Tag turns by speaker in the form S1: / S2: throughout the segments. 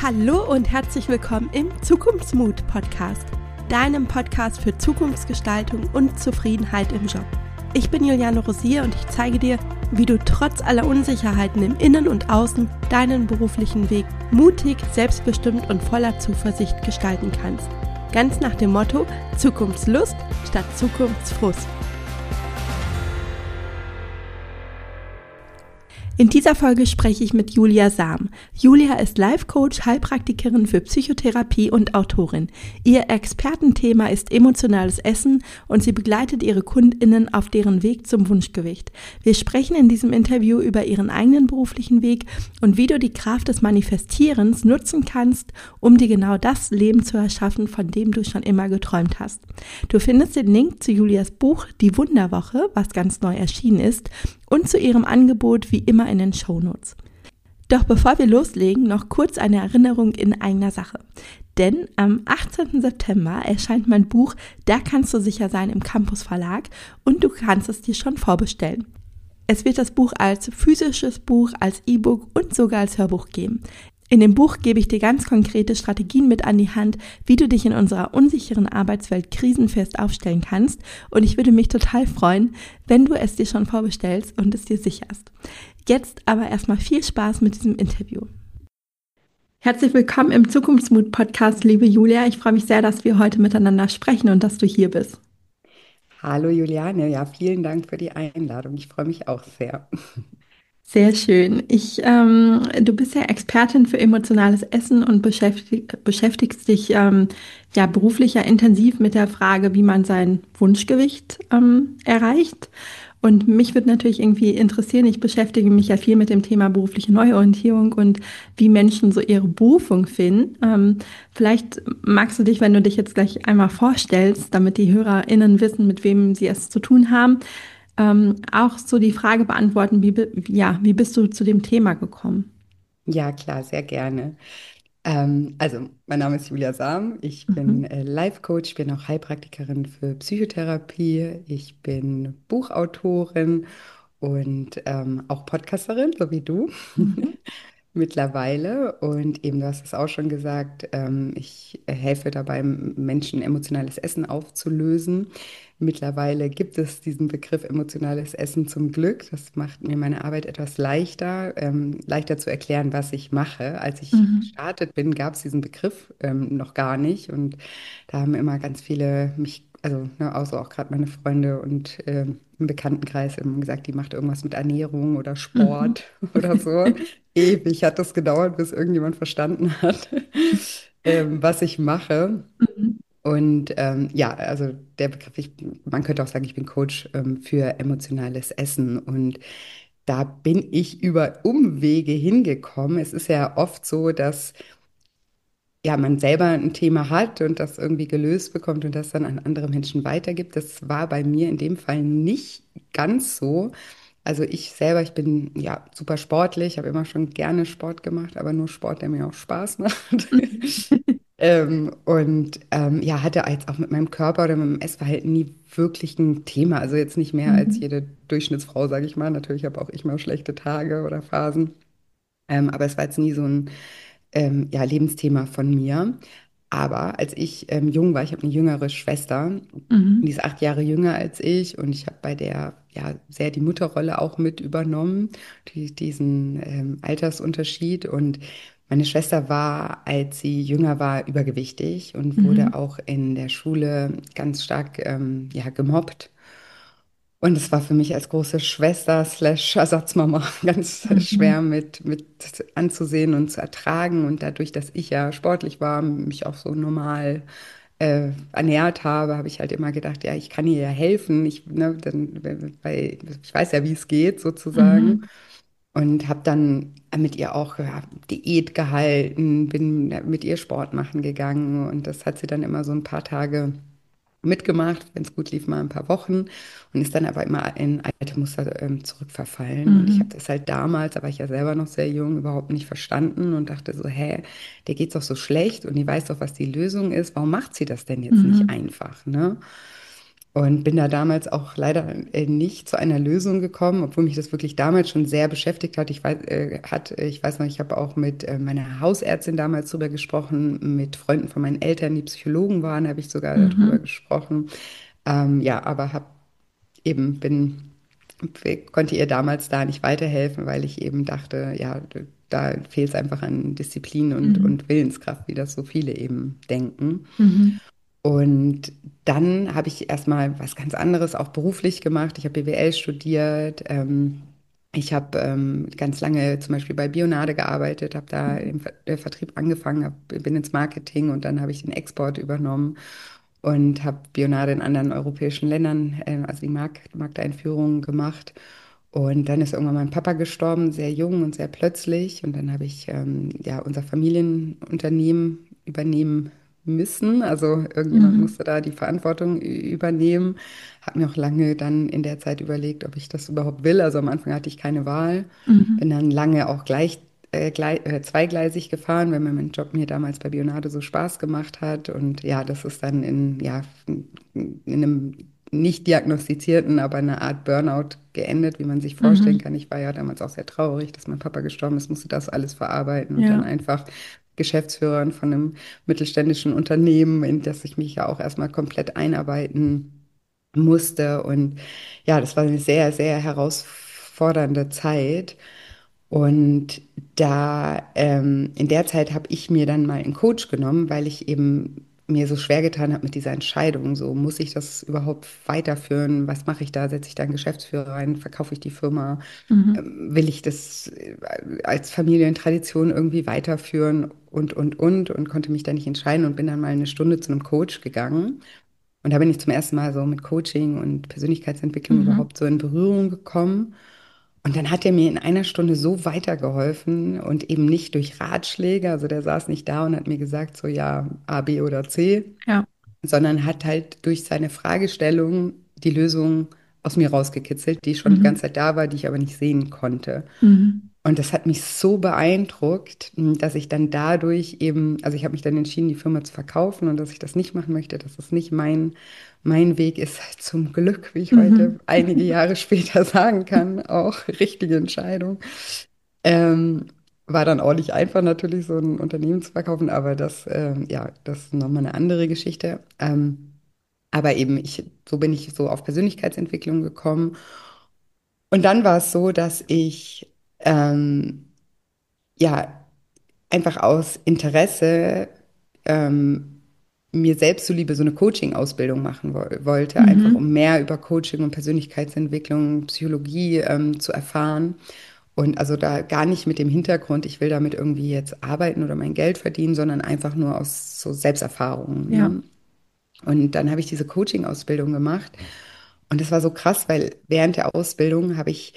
S1: Hallo und herzlich willkommen im Zukunftsmut-Podcast, deinem Podcast für Zukunftsgestaltung und Zufriedenheit im Job. Ich bin Juliane Rosier und ich zeige dir, wie du trotz aller Unsicherheiten im Innen und Außen deinen beruflichen Weg mutig, selbstbestimmt und voller Zuversicht gestalten kannst. Ganz nach dem Motto Zukunftslust statt Zukunftsfrust. In dieser Folge spreche ich mit Julia Sam. Julia ist Life-Coach, Heilpraktikerin für Psychotherapie und Autorin. Ihr Expertenthema ist emotionales Essen und sie begleitet ihre KundInnen auf deren Weg zum Wunschgewicht. Wir sprechen in diesem Interview über ihren eigenen beruflichen Weg und wie du die Kraft des Manifestierens nutzen kannst, um dir genau das Leben zu erschaffen, von dem du schon immer geträumt hast. Du findest den Link zu Julias Buch Die Wunderwoche, was ganz neu erschienen ist, und zu ihrem Angebot wie immer in den Shownotes. Doch bevor wir loslegen, noch kurz eine Erinnerung in eigener Sache. Denn am 18. September erscheint mein Buch Da kannst du sicher sein im Campus Verlag und du kannst es dir schon vorbestellen. Es wird das Buch als physisches Buch, als E-Book und sogar als Hörbuch geben. In dem Buch gebe ich dir ganz konkrete Strategien mit an die Hand, wie du dich in unserer unsicheren Arbeitswelt krisenfest aufstellen kannst, und ich würde mich total freuen, wenn du es dir schon vorbestellst und es dir sicherst. Jetzt aber erstmal viel Spaß mit diesem Interview. Herzlich willkommen im Zukunftsmut-Podcast, liebe Julia. Ich freue mich sehr, dass wir heute miteinander sprechen und dass du hier bist.
S2: Hallo Juliane, ja, vielen Dank für die Einladung. Ich freue mich auch sehr.
S1: Sehr schön. Du bist ja Expertin für emotionales Essen und beschäftigst dich beruflich ja intensiv mit der Frage, wie man sein Wunschgewicht erreicht. Und mich würde natürlich irgendwie interessieren, ich beschäftige mich ja viel mit dem Thema berufliche Neuorientierung und wie Menschen so ihre Berufung finden. Vielleicht magst du dich, wenn du dich jetzt gleich einmal vorstellst, damit die HörerInnen wissen, mit wem sie es zu tun haben, auch so die Frage beantworten, wie bist du zu dem Thema gekommen?
S2: Ja, klar, sehr gerne. Also, mein Name ist Julia Sam. Ich bin
S1: Mhm.
S2: Life-Coach, ich bin auch Heilpraktikerin für Psychotherapie. Ich bin Buchautorin und auch Podcasterin, so wie du.
S1: Mhm.
S2: Mittlerweile. Und eben, du hast es auch schon gesagt, ich helfe dabei, Menschen emotionales Essen aufzulösen. Mittlerweile gibt es diesen Begriff emotionales Essen zum Glück. Das macht mir meine Arbeit etwas leichter, leichter zu erklären, was ich mache. Als ich
S1: Mhm.
S2: gestartet bin, gab es diesen Begriff noch gar nicht. Und da haben immer ganz viele mich, also ne, außer auch gerade meine Freunde und im Bekanntenkreis immer gesagt, die macht irgendwas mit Ernährung oder
S1: Mhm.
S2: Sport oder so. Ewig hat das gedauert, bis irgendjemand verstanden hat, was ich mache.
S1: Mhm.
S2: Und ja, also der Begriff, man könnte auch sagen, ich bin Coach für emotionales Essen. Und da bin ich über Umwege hingekommen. Es ist ja oft so, dass ja, man selber ein Thema hat und das irgendwie gelöst bekommt und das dann an andere Menschen weitergibt. Das war bei mir in dem Fall nicht ganz so. Also ich selber, ich bin ja super sportlich, habe immer schon gerne Sport gemacht, aber nur Sport, der mir auch Spaß macht. Ja, hatte jetzt auch mit meinem Körper oder mit dem Essverhalten nie wirklich ein Thema. Also jetzt nicht mehr als
S1: Mhm.
S2: jede Durchschnittsfrau, sage ich mal. Natürlich habe auch ich mal schlechte Tage oder Phasen. Aber es war jetzt nie so ein ja, Lebensthema von mir. Aber als ich jung war, ich habe eine jüngere Schwester, die
S1: Mhm.
S2: ist 8 Jahre jünger als ich und ich habe bei der ja sehr die Mutterrolle auch mit übernommen, diesen Altersunterschied. Und meine Schwester war, als sie jünger war, übergewichtig und wurde
S1: Mhm.
S2: auch in der Schule ganz stark ja, gemobbt. Und es war für mich als große Schwester slash Ersatzmama ganz
S1: Mhm.
S2: schwer mit anzusehen und zu ertragen. Und dadurch, dass ich ja sportlich war, mich auch so normal ernährt habe, habe ich halt immer gedacht, ja, ich kann ihr ja helfen. Weil ich weiß ja, wie es geht sozusagen.
S1: Mhm.
S2: Und habe dann mit ihr auch ja, Diät gehalten, bin mit ihr Sport machen gegangen. Und das hat sie dann immer so ein paar Tage mitgemacht, wenn es gut lief, mal ein paar Wochen und ist dann aber immer in alte Muster zurückverfallen. Und ich habe
S1: Mhm.
S2: das halt damals, da war ich ja selber noch sehr jung, überhaupt nicht verstanden und dachte so, hä, der geht's doch so schlecht und die weiß doch, was die Lösung ist. Warum macht sie das denn jetzt nicht
S1: Mhm.
S2: einfach, ne? Und bin da damals auch leider nicht zu einer Lösung gekommen, obwohl mich das wirklich damals schon sehr beschäftigt hat. Ich weiß noch, ich habe auch mit meiner Hausärztin damals drüber gesprochen, mit Freunden von meinen Eltern, die Psychologen waren, habe ich sogar darüber
S1: Mhm.
S2: gesprochen. Ja, aber konnte ihr damals da nicht weiterhelfen, weil ich eben dachte, ja, da fehlt es einfach an Disziplin
S1: Mhm.
S2: und Willenskraft, wie das so viele eben denken.
S1: Mhm.
S2: Und dann habe ich erstmal was ganz anderes auch beruflich gemacht. Ich habe BWL studiert. Ich habe ganz lange zum Beispiel bei Bionade gearbeitet, habe da im Vertrieb angefangen, bin ins Marketing und dann habe ich den Export übernommen und habe Bionade in anderen europäischen Ländern, also die Markteinführung gemacht. Und dann ist irgendwann mein Papa gestorben, sehr jung und sehr plötzlich. Und dann habe ich ja unser Familienunternehmen übernehmen müssen. Also irgendjemand
S1: Mhm.
S2: musste da die Verantwortung übernehmen. Habe mir auch lange dann in der Zeit überlegt, ob ich das überhaupt will. Also am Anfang hatte ich keine Wahl.
S1: Mhm.
S2: Bin dann lange auch zweigleisig gefahren, weil mein Job mir damals bei Bionade so Spaß gemacht hat. Und ja, das ist dann in einem nicht diagnostizierten, aber eine Art Burnout geendet, wie man sich vorstellen
S1: Mhm.
S2: kann. Ich war ja damals auch sehr traurig, dass mein Papa gestorben ist, musste das alles verarbeiten und dann
S1: Ja.
S2: einfach Geschäftsführerin von einem mittelständischen Unternehmen, in das ich mich ja auch erstmal komplett einarbeiten musste. Und ja, das war eine sehr, sehr herausfordernde Zeit. Und in der Zeit habe ich mir dann mal einen Coach genommen, weil ich eben mir so schwer getan habe mit dieser Entscheidung. So, muss ich das überhaupt weiterführen? Was mache ich da? Setze ich da einen Geschäftsführer rein? Verkaufe ich die Firma?
S1: Mhm.
S2: Will ich das als Familientradition irgendwie weiterführen? Und konnte mich da nicht entscheiden und bin dann mal eine Stunde zu einem Coach gegangen. Und da bin ich zum ersten Mal so mit Coaching und Persönlichkeitsentwicklung
S1: Mhm.
S2: überhaupt so in Berührung gekommen. Und dann hat er mir in einer Stunde so weitergeholfen und eben nicht durch Ratschläge. Also der saß nicht da und hat mir gesagt, so ja, A, B oder C,
S1: Ja.
S2: sondern hat halt durch seine Fragestellung die Lösung aus mir rausgekitzelt, die schon die ganze
S1: Mhm.
S2: Zeit da war, die ich aber nicht sehen konnte.
S1: Mhm.
S2: Und das hat mich so beeindruckt, dass ich dann dadurch eben, also ich habe mich dann entschieden, die Firma zu verkaufen und dass ich das nicht machen möchte, dass es nicht mein Weg ist. Zum Glück, wie ich heute
S1: Mhm.
S2: einige Jahre später sagen kann, auch richtige Entscheidung. Ähm, War dann auch nicht einfach natürlich, so ein Unternehmen zu verkaufen, aber ja, das ist nochmal eine andere Geschichte. Aber eben, so bin ich so auf Persönlichkeitsentwicklung gekommen. Und dann war es so, dass ich ja einfach aus Interesse ähm, mir selbst zuliebe so eine Coaching-Ausbildung machen wollte, einfach
S1: Mhm.
S2: um mehr über Coaching und Persönlichkeitsentwicklung, Psychologie zu erfahren. Und also da gar nicht mit dem Hintergrund, ich will damit irgendwie jetzt arbeiten oder mein Geld verdienen, sondern einfach nur aus so Selbsterfahrungen.
S1: Ja.
S2: Ne? Und dann habe ich diese Coaching-Ausbildung gemacht. Und das war so krass, weil während der Ausbildung habe ich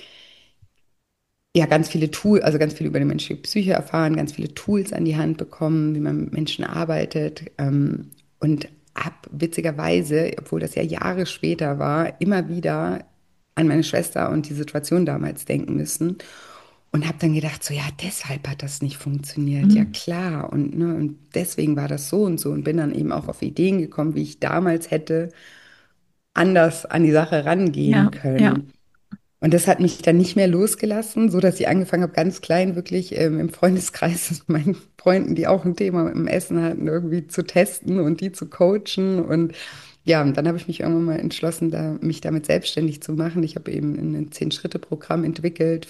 S2: ja ganz viele Tools, also ganz viel über die menschliche Psyche erfahren, ganz viele Tools an die Hand bekommen, wie man mit Menschen arbeitet. Und habe witzigerweise, obwohl das ja Jahre später war, immer wieder an meine Schwester und die Situation damals denken müssen. Und habe dann gedacht, so ja, deshalb hat das nicht funktioniert. Ja,
S1: Mhm.
S2: klar. Und deswegen war das so und so. Und bin dann eben auch auf Ideen gekommen, wie ich damals hätte anders an die Sache rangehen
S1: Ja. Ja.
S2: können. Und das hat mich dann nicht mehr losgelassen, so dass ich angefangen habe, ganz klein wirklich im Freundeskreis mit meinen Freunden, die auch ein Thema mit dem Essen hatten, irgendwie zu testen und die zu coachen. Und ja, und dann habe ich mich irgendwann mal entschlossen, mich damit selbstständig zu machen. Ich habe eben ein 10-Schritte-Programm entwickelt.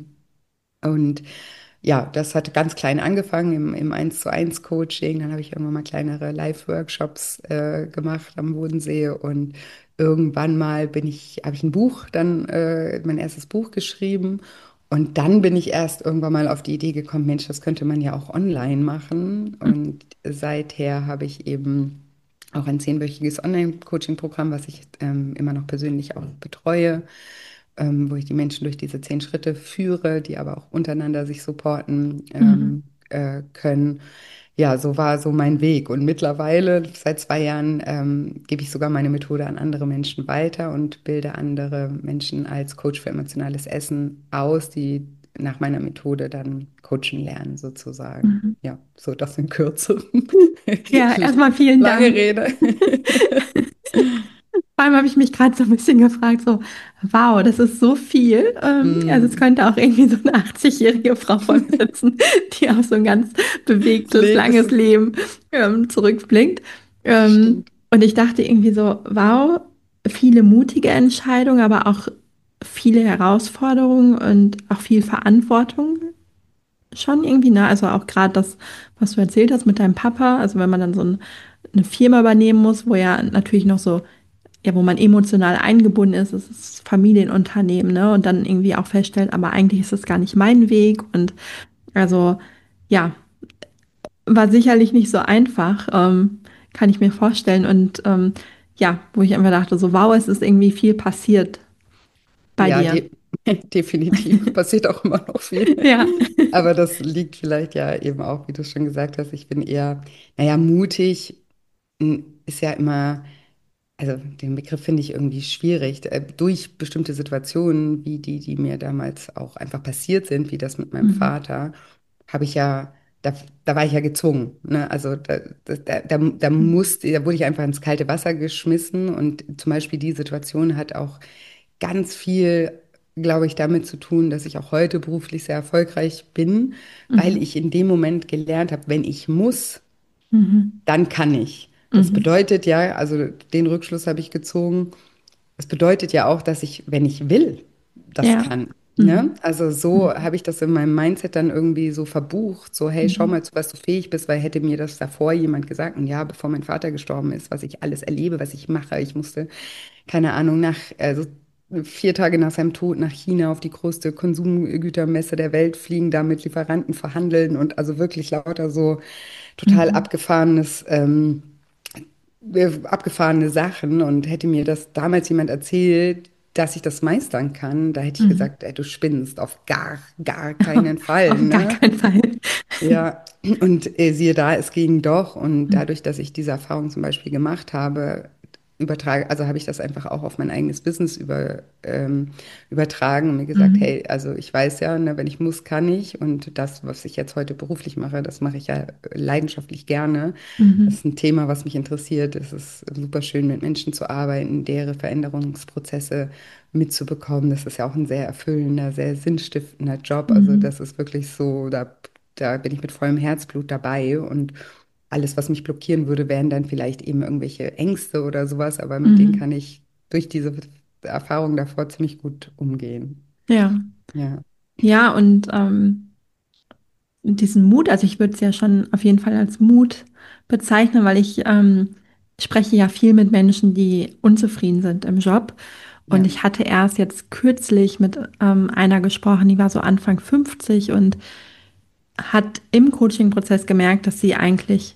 S2: Und ja, das hat ganz klein angefangen im 1:1 Coaching. Dann habe ich irgendwann mal kleinere Live-Workshops gemacht am Bodensee und irgendwann mal habe ich ein Buch, mein erstes Buch geschrieben. Und dann bin ich erst irgendwann mal auf die Idee gekommen, Mensch, das könnte man ja auch online machen. Und seither habe ich eben auch ein 10-wöchiges Online-Coaching-Programm, was ich immer noch persönlich auch betreue, wo ich die Menschen durch diese 10 Schritte führe, die aber auch untereinander sich supporten
S1: Mhm.
S2: können. Ja, so war so mein Weg. Und mittlerweile, seit 2 Jahren, gebe ich sogar meine Methode an andere Menschen weiter und bilde andere Menschen als Coach für emotionales Essen aus, die nach meiner Methode dann coachen lernen, sozusagen.
S1: Mhm.
S2: Ja, so das in Kürze.
S1: Ja, erstmal vielen
S2: Lange
S1: Dank.
S2: Rede.
S1: War habe ich mich gerade so ein bisschen gefragt, so, wow, das ist so viel. Also es
S2: Mm.
S1: könnte auch irgendwie so eine 80-jährige Frau vor mir sitzen, die auf so ein ganz
S2: Das
S1: bewegtes,
S2: Leben ist
S1: langes
S2: so,
S1: Leben zurückblickt.
S2: stimmt.
S1: Und ich dachte irgendwie so, wow, viele mutige Entscheidungen, aber auch viele Herausforderungen und auch viel Verantwortung schon irgendwie, ne? Also auch gerade das, was du erzählt hast mit deinem Papa, also wenn man dann so eine Firma übernehmen muss, wo ja natürlich noch so, ja, wo man emotional eingebunden ist, es ist Familienunternehmen, ne? Und dann irgendwie auch feststellt, aber eigentlich ist das gar nicht mein Weg. Und also, ja, war sicherlich nicht so einfach, kann ich mir vorstellen. Und ja, wo ich einfach dachte, so, wow, es ist irgendwie viel passiert bei
S2: Ja,
S1: dir.
S2: definitiv. Passiert auch immer noch viel.
S1: Ja.
S2: Aber das liegt vielleicht ja eben auch, wie du schon gesagt hast, ich bin eher, naja, mutig ist ja immer. Also den Begriff finde ich irgendwie schwierig. Durch bestimmte Situationen, wie die, die mir damals auch einfach passiert sind, wie das mit meinem
S1: Mhm.
S2: Vater, habe ich ja, da war ich ja gezwungen. Ne? Also da wurde ich einfach ins kalte Wasser geschmissen. Und zum Beispiel die Situation hat auch ganz viel, glaube ich, damit zu tun, dass ich auch heute beruflich sehr erfolgreich bin, weil
S1: Mhm.
S2: ich in dem Moment gelernt habe, wenn ich muss,
S1: Mhm.
S2: dann kann ich. Das
S1: Mhm.
S2: bedeutet ja, also den Rückschluss habe ich gezogen, das bedeutet ja auch, dass ich, wenn ich will, das
S1: Ja.
S2: kann. Ne?
S1: Mhm.
S2: Also so
S1: Mhm.
S2: habe ich das in meinem Mindset dann irgendwie so verbucht, so hey, schau
S1: Mhm.
S2: mal, zu was du fähig bist, weil hätte mir das davor jemand gesagt, und ja, bevor mein Vater gestorben ist, was ich alles erlebe, was ich mache, ich musste, keine Ahnung, also 4 Tage nach seinem Tod nach China auf die größte Konsumgütermesse der Welt fliegen, da mit Lieferanten verhandeln und also wirklich lauter so total
S1: Mhm.
S2: abgefahrene Sachen, und hätte mir das damals jemand erzählt, dass ich das meistern kann, da hätte ich
S1: Mhm.
S2: gesagt, ey, du spinnst auf gar keinen Fall,
S1: Auf gar
S2: ne?
S1: keinen Fall.
S2: Ja, und siehe da, es ging doch. Und
S1: Mhm.
S2: dadurch, dass ich diese Erfahrung zum Beispiel gemacht habe, also habe ich das einfach auch auf mein eigenes Business übertragen und mir gesagt,
S1: Mhm.
S2: hey, also ich weiß ja, ne, wenn ich muss, kann ich. Und das, was ich jetzt heute beruflich mache, das mache ich ja leidenschaftlich gerne. Das
S1: Mhm.
S2: ist ein Thema, was mich interessiert. Es ist super schön, mit Menschen zu arbeiten, deren Veränderungsprozesse mitzubekommen. Das ist ja auch ein sehr erfüllender, sehr sinnstiftender Job. Also
S1: Mhm.
S2: das ist wirklich so, da bin ich mit vollem Herzblut dabei, und alles, was mich blockieren würde, wären dann vielleicht eben irgendwelche Ängste oder sowas, aber mit denen
S1: Mhm.
S2: kann ich durch diese Erfahrung davor ziemlich gut umgehen.
S1: Ja.
S2: Ja,
S1: Ja, und diesen Mut, also ich würde es ja schon auf jeden Fall als Mut bezeichnen, weil ich spreche ja viel mit Menschen, die unzufrieden sind im Job. Und
S2: ja.
S1: ich hatte erst jetzt kürzlich mit einer gesprochen, die war so Anfang 50 und hat im Coaching-Prozess gemerkt, dass sie eigentlich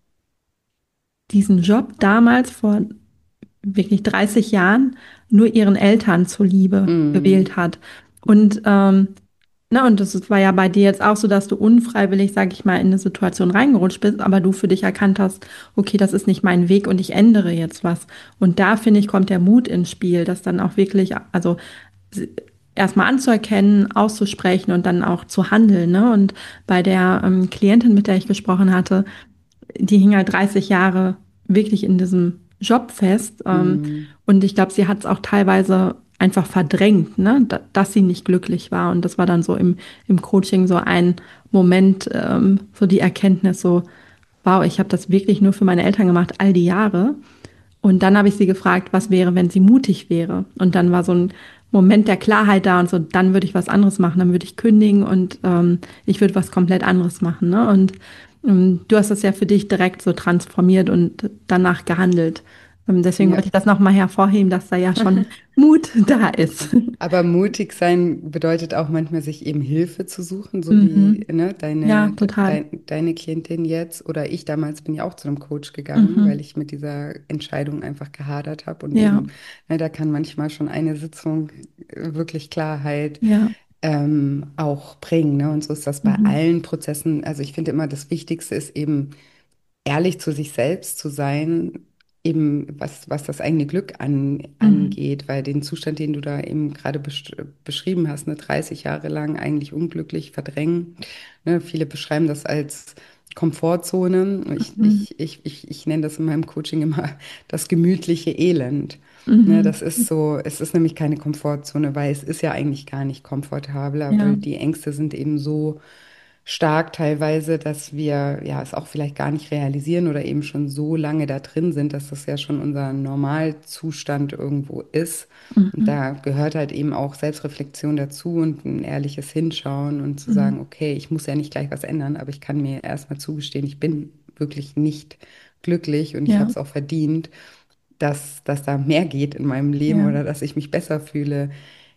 S1: diesen Job damals vor wirklich 30 Jahren nur ihren Eltern zuliebe
S2: Mm,
S1: gewählt hat. Und, und war ja bei dir jetzt auch so, dass du unfreiwillig, sag ich mal, in eine Situation reingerutscht bist, aber du für dich erkannt hast, okay, das ist nicht mein Weg und ich ändere jetzt was. Und da, finde ich, kommt der Mut ins Spiel, das dann auch wirklich, also erstmal anzuerkennen, auszusprechen und dann auch zu handeln. Ne? Und bei der Klientin, mit der ich gesprochen hatte, die hing halt 30 Jahre wirklich in diesem Job fest.
S2: mm,
S1: Und ich glaube, sie hat es auch teilweise einfach verdrängt, ne? Dass sie nicht glücklich war. Und das war dann so im Coaching so ein Moment, so die Erkenntnis, so, wow, ich habe das wirklich nur für meine Eltern gemacht, all die Jahre. Und dann habe ich sie gefragt, was wäre, wenn sie mutig wäre. Und dann war so ein Moment der Klarheit da und so, dann würde ich was anderes machen, dann würde ich kündigen und ich würde was komplett anderes machen. Ne? Und du hast das ja für dich direkt so transformiert und danach gehandelt. Deswegen
S2: ja.
S1: wollte ich das nochmal hervorheben, dass da ja schon Mut da ist.
S2: Aber mutig sein bedeutet auch manchmal, sich eben Hilfe zu suchen, so wie
S1: Mhm.
S2: ne,
S1: Ja, total.
S2: deine Klientin jetzt oder ich damals bin ja auch zu einem Coach gegangen, weil
S1: Mhm.
S2: ich mit dieser Entscheidung einfach gehadert habe, und
S1: Ja,
S2: eben, ne, da kann manchmal schon eine Sitzung wirklich Klarheit
S1: ja.
S2: auch bringen. Ne? Und so ist das bei
S1: Mhm.
S2: allen Prozessen. Also ich finde immer, das Wichtigste ist eben ehrlich zu sich selbst zu sein, eben was das eigene Glück
S1: Mhm.
S2: angeht, weil den Zustand, den du da eben gerade beschrieben hast, ne, 30 Jahre lang eigentlich unglücklich verdrängen. Ne, viele beschreiben das als Komfortzone.
S1: Mhm.
S2: Ich nenne das in meinem Coaching immer das gemütliche Elend. Ne,
S1: Mhm.
S2: das ist so, es ist nämlich keine Komfortzone, weil es ist ja eigentlich gar nicht komfortabel, aber
S1: Ja.
S2: die Ängste sind eben so stark teilweise, dass wir ja es auch vielleicht gar nicht realisieren oder eben schon so lange da drin sind, dass das ja schon unser Normalzustand irgendwo ist. Und
S1: Mhm.
S2: da gehört halt eben auch Selbstreflexion dazu und ein ehrliches Hinschauen und zu sagen,
S1: Mhm.
S2: okay, ich muss ja nicht gleich was ändern, aber ich kann mir erstmal zugestehen, ich bin wirklich nicht glücklich und ich habe
S1: Ja.
S2: es auch verdient, dass da mehr geht in meinem Leben
S1: Ja.
S2: oder dass ich mich besser fühle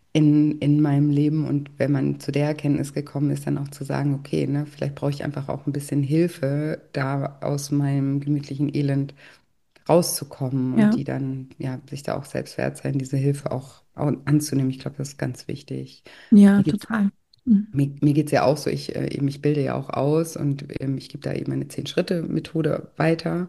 S2: in meinem Leben. Und wenn man zu der Erkenntnis gekommen ist, dann auch zu sagen, okay, ne, vielleicht brauche ich einfach auch ein bisschen Hilfe, da aus meinem gemütlichen Elend rauszukommen und
S1: Ja.
S2: die dann, ja, sich da auch selbst wert sein, diese Hilfe auch anzunehmen. Ich glaube, das ist ganz wichtig.
S1: Ja,
S2: Mir geht's,
S1: total. Mhm.
S2: mir geht's ja auch so, ich bilde ja auch aus und ich gebe da eben eine 10-Schritte-Methode weiter.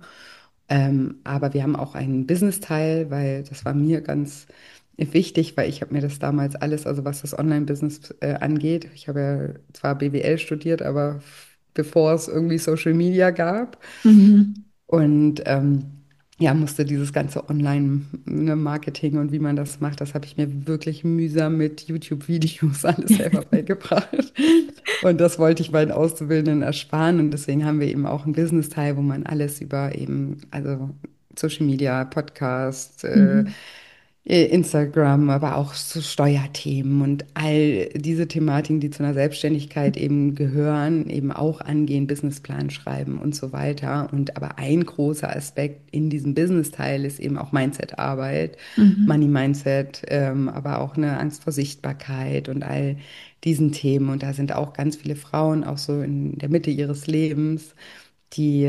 S2: Aber wir haben auch einen Business-Teil, weil das war mir ganz wichtig, weil ich habe mir das damals alles, also was das Online-Business angeht, ich habe ja zwar BWL studiert, aber bevor es irgendwie Social Media gab.
S1: Mhm.
S2: Und ja, musste dieses ganze Online-Marketing und wie man das macht, das habe ich mir wirklich mühsam mit YouTube-Videos alles selber beigebracht. Und das wollte ich meinen Auszubildenden ersparen. Und deswegen haben wir eben auch einen Business-Teil, wo man alles über eben, also Social Media, Podcast,
S1: Mhm.
S2: Instagram, aber auch so Steuerthemen und all diese Thematiken, die zu einer Selbstständigkeit eben gehören, eben auch angehen, Businessplan schreiben und so weiter. Und aber ein großer Aspekt in diesem Business-Teil ist eben auch Mindset-Arbeit,
S1: Mhm.
S2: Money-Mindset, aber auch eine Angst vor Sichtbarkeit und all diesen Themen. Und da sind auch ganz viele Frauen, auch so in der Mitte ihres Lebens, die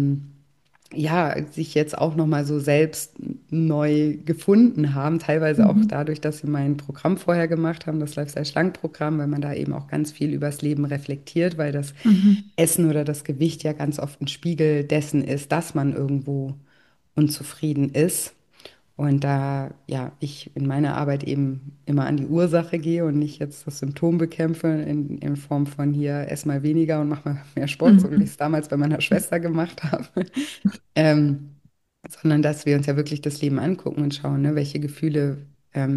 S2: ja, sich jetzt auch nochmal so selbst neu gefunden haben, teilweise auch
S1: Mhm.
S2: dadurch, dass sie mein Programm vorher gemacht haben, das Lifestyle-Schlank-Programm, weil man da eben auch ganz viel übers Leben reflektiert, weil das
S1: Mhm.
S2: Essen oder das Gewicht ja ganz oft ein Spiegel dessen ist, dass man irgendwo unzufrieden ist. Und da, ja, ich in meiner Arbeit eben immer an die Ursache gehe und nicht jetzt das Symptom bekämpfe in Form von hier, ess mal weniger und mach mal mehr Sport, so wie ich
S1: Mhm.
S2: es damals bei meiner Schwester gemacht habe, ähm, sondern dass wir uns ja wirklich das Leben angucken und schauen, ne, welche Gefühle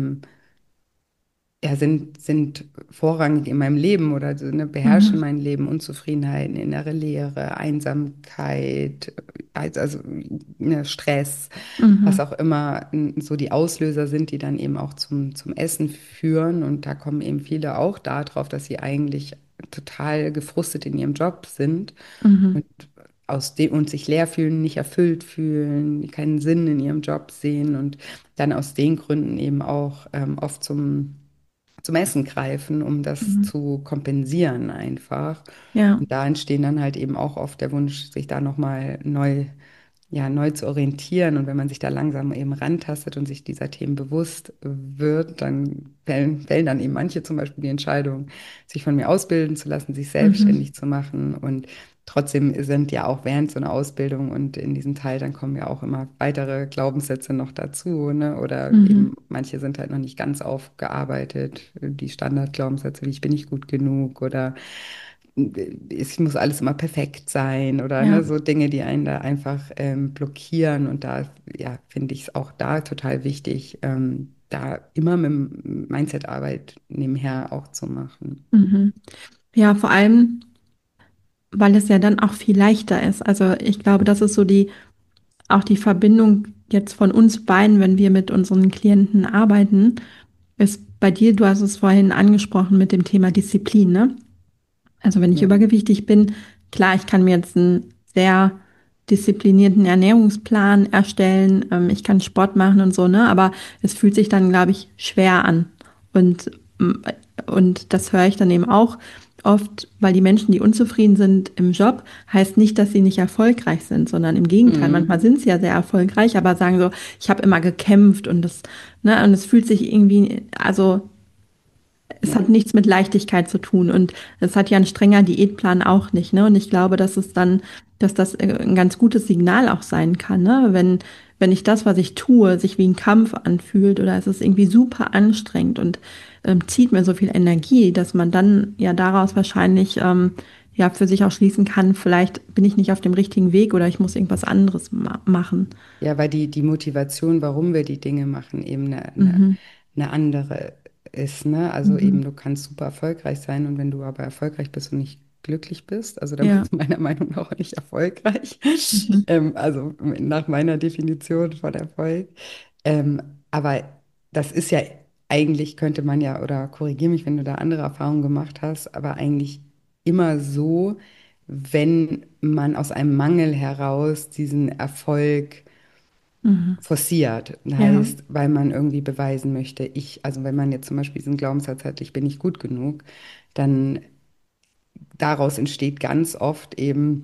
S2: ja, sind vorrangig in meinem Leben oder so, ne, beherrschen
S1: Mhm.
S2: mein Leben, Unzufriedenheit, innere Leere, Einsamkeit, also ne, Stress, was
S1: Mhm.
S2: auch immer so die Auslöser sind, die dann eben auch zum Essen führen. Und da kommen eben viele auch darauf, dass sie eigentlich total gefrustet in ihrem Job sind und
S1: Mhm.
S2: aus dem und sich leer fühlen, nicht erfüllt fühlen, keinen Sinn in ihrem Job sehen und dann aus den Gründen eben auch oft zum Essen greifen, um das
S1: Mhm.
S2: zu kompensieren einfach.
S1: Ja.
S2: Und da entstehen dann halt eben auch oft der Wunsch, sich da nochmal neu zu orientieren. Und wenn man sich da langsam eben rantastet und sich dieser Themen bewusst wird, dann fällen dann eben manche zum Beispiel die Entscheidung, sich von mir ausbilden zu lassen, sich
S1: Mhm.
S2: selbstständig zu machen. Und trotzdem sind ja auch während so einer Ausbildung und in diesem Teil, dann kommen ja auch immer weitere Glaubenssätze noch dazu, ne? Oder eben
S1: Mhm.
S2: manche sind halt noch nicht ganz aufgearbeitet, die Standardglaubenssätze, wie ich bin nicht gut genug oder es muss alles immer perfekt sein oder
S1: Ja.
S2: ne, so Dinge, die einen da einfach blockieren. Und da, ja, finde ich es auch da total wichtig, da immer mit dem Mindset-Arbeit nebenher auch zu machen.
S1: Mhm. Ja, vor allem, weil es ja dann auch viel leichter ist. Also ich glaube, das ist so auch die Verbindung jetzt von uns beiden, wenn wir mit unseren Klienten arbeiten, ist bei dir, du hast es vorhin angesprochen mit dem Thema Disziplin, ne? Also wenn ich
S2: Ja.
S1: übergewichtig bin, klar, ich kann mir jetzt einen sehr disziplinierten Ernährungsplan erstellen, ich kann Sport machen und so, ne? Aber es fühlt sich dann, glaube ich, schwer an. Und, und das höre ich dann eben auch oft, weil die Menschen, die unzufrieden sind im Job, heißt nicht, dass sie nicht erfolgreich sind, sondern im Gegenteil. Manchmal
S2: Mhm.
S1: sind sie ja sehr erfolgreich, aber sagen so, ich habe immer gekämpft und das, ne, und es fühlt sich irgendwie, also es
S2: Ja.
S1: hat nichts mit Leichtigkeit zu tun und es hat ja ein strenger Diätplan auch nicht, ne? Und ich glaube, dass das ein ganz gutes Signal auch sein kann, ne? Wenn ich das, was ich tue, sich wie ein Kampf anfühlt oder es ist irgendwie super anstrengend und zieht mir so viel Energie, dass man dann ja daraus wahrscheinlich ja für sich auch schließen kann, vielleicht bin ich nicht auf dem richtigen Weg oder ich muss irgendwas anderes machen.
S2: Ja, weil die Motivation, warum wir die Dinge machen, eben
S1: Mhm.
S2: eine andere ist, ne? Also eben,
S1: Mhm.
S2: du kannst super erfolgreich sein und wenn du aber erfolgreich bist und nicht glücklich bist, also dann
S1: Ja.
S2: bist du meiner Meinung nach auch nicht erfolgreich.
S1: Mhm.
S2: Also nach meiner Definition von Erfolg. Ähm, aber das ist ja eigentlich, könnte man ja, oder korrigiere mich, wenn du da andere Erfahrungen gemacht hast, aber eigentlich immer so, wenn man aus einem Mangel heraus diesen Erfolg
S1: Mhm.
S2: forciert.
S1: Ja.
S2: Heißt, weil man irgendwie beweisen möchte, also wenn man jetzt zum Beispiel diesen Glaubenssatz hat, ich bin nicht gut genug, dann daraus entsteht ganz oft eben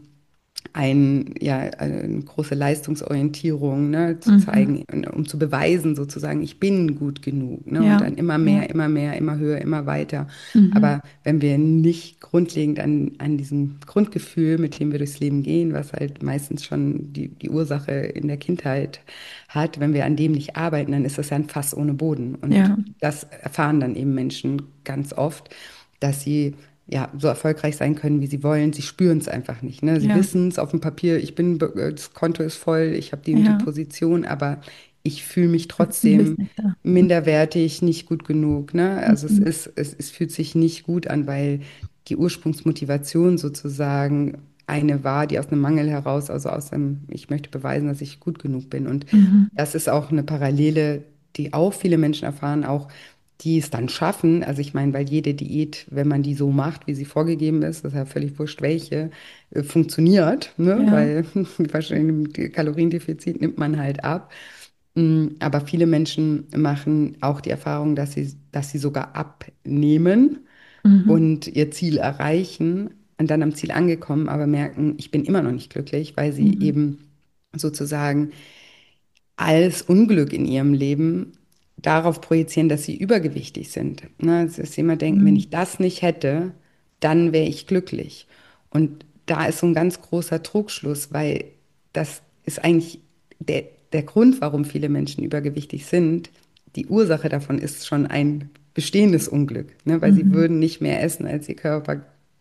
S2: ja, eine große Leistungsorientierung, ne, zu
S1: Mhm.
S2: zeigen, um zu beweisen sozusagen, ich bin gut genug, ne, und
S1: Ja.
S2: dann
S1: Ja.
S2: immer mehr, immer höher, immer weiter.
S1: Mhm.
S2: Aber wenn wir nicht grundlegend an diesem Grundgefühl, mit dem wir durchs Leben gehen, was halt meistens schon die Ursache in der Kindheit hat, wenn wir an dem nicht arbeiten, dann ist das ja ein Fass ohne Boden. Und
S1: Ja.
S2: das erfahren dann eben Menschen ganz oft, dass sie ja, so erfolgreich sein können, wie sie wollen. Sie spüren es einfach nicht. Ne? Sie
S1: Ja.
S2: wissen es auf dem Papier, das Konto ist voll, ich habe die und die
S1: Ja.
S2: Position, aber ich fühle mich
S1: Das Gefühl ist
S2: trotzdem
S1: nicht da.
S2: minderwertig, nicht gut genug. Ne? Also
S1: Mhm.
S2: es fühlt sich nicht gut an, weil die Ursprungsmotivation sozusagen eine war, die aus einem Mangel heraus, also aus einem, ich möchte beweisen, dass ich gut genug bin. Und
S1: Mhm.
S2: das ist auch eine Parallele, die auch viele Menschen erfahren, auch die es dann schaffen. Also ich meine, weil jede Diät, wenn man die so macht, wie sie vorgegeben ist, das ist ja völlig wurscht, welche, funktioniert, ne?
S1: Ja.
S2: Weil wahrscheinlich im Kaloriendefizit nimmt man halt ab. Aber viele Menschen machen auch die Erfahrung, dass sie sogar abnehmen
S1: Mhm.
S2: und ihr Ziel erreichen und dann am Ziel angekommen, aber merken, ich bin immer noch nicht glücklich, weil sie
S1: Mhm.
S2: eben sozusagen als Unglück in ihrem Leben darauf projizieren, dass sie übergewichtig sind. Ne? Also, dass sie immer denken, wenn
S1: Mhm.
S2: ich das nicht hätte, dann wäre ich glücklich. Und da ist so ein ganz großer Trugschluss, weil das ist eigentlich der Grund, warum viele Menschen übergewichtig sind. Die Ursache davon ist schon ein bestehendes Unglück, ne? Weil sie
S1: Mhm.
S2: würden nicht mehr essen, als ihr Körper